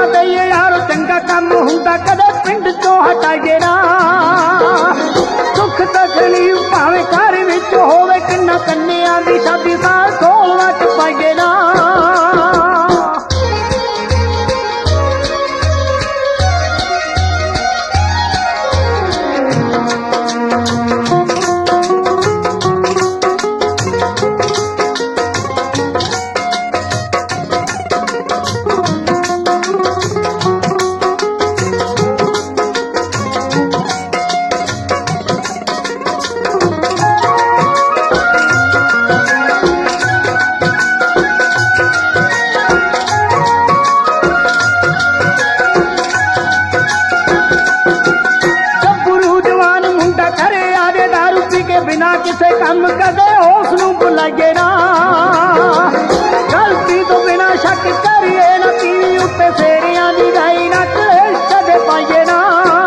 पैसा दईए यारो चंगा काम हुंदा कदे पिंड चों हटाइए ना। सुख तकलीफ भावे घर विच होवे किन्ना कन्या दी शादी साल सोलवा च पाइए ना। बिना किसे काम कदे उसनू बुलाइए ना। गलती तो बिना शक करिए ना। टीवी उत्ते फेरियां दी गाई ना कलेश कदे पाइए ना।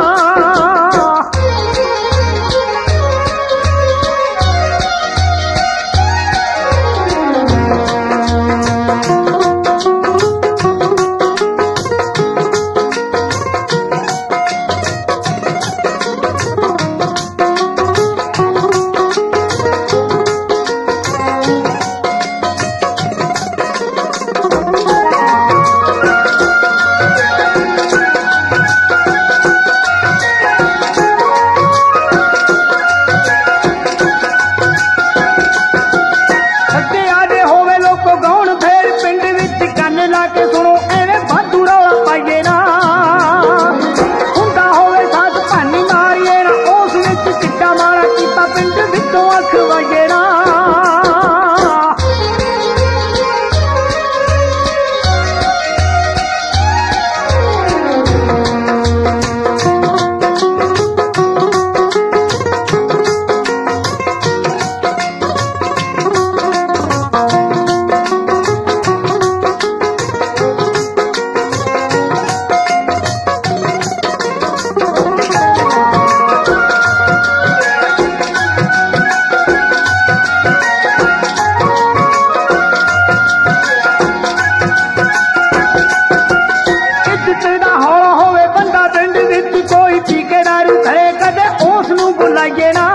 बुलाइए ना।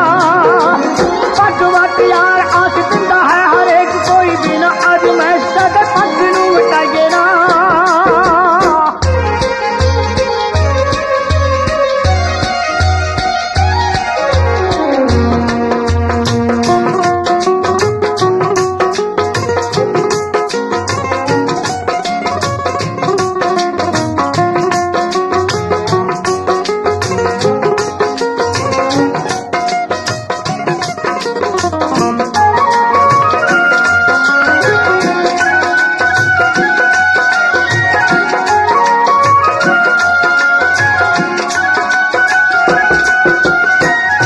पग वट यार आस दिंदा है हर एक कोई बिना अजमैश दे पग नूं वटाइए ना।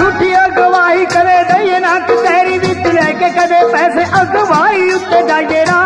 कदे पैसे अगवाई उत्ते जाइए ना।